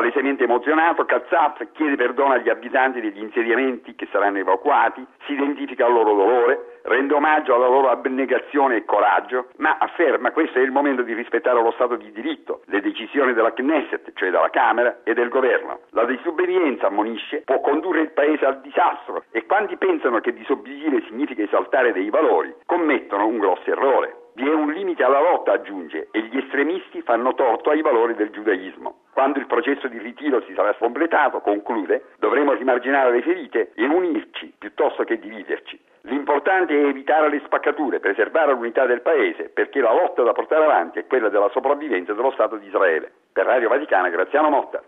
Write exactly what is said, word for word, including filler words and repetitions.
Palesemente emozionato, Kazzaf chiede perdono agli abitanti degli insediamenti che saranno evacuati, si identifica il loro dolore, rende omaggio alla loro abnegazione e coraggio, ma afferma questo è il momento di rispettare lo Stato di diritto, le decisioni della Knesset, cioè della Camera, e del governo. La disobbedienza, ammonisce, può condurre il paese al disastro e quanti pensano che disobbedire significa esaltare dei valori, commettono un grosso errore. Vi è un limite alla lotta, aggiunge, e gli estremisti fanno torto ai valori del giudaismo. Quando il processo di ritiro si sarà completato, conclude, dovremo rimarginare le ferite e unirci piuttosto che dividerci. L'importante è evitare le spaccature, preservare l'unità del paese, perché la lotta da portare avanti è quella della sopravvivenza dello Stato di Israele. Per Radio Vaticana, Graziano Motta.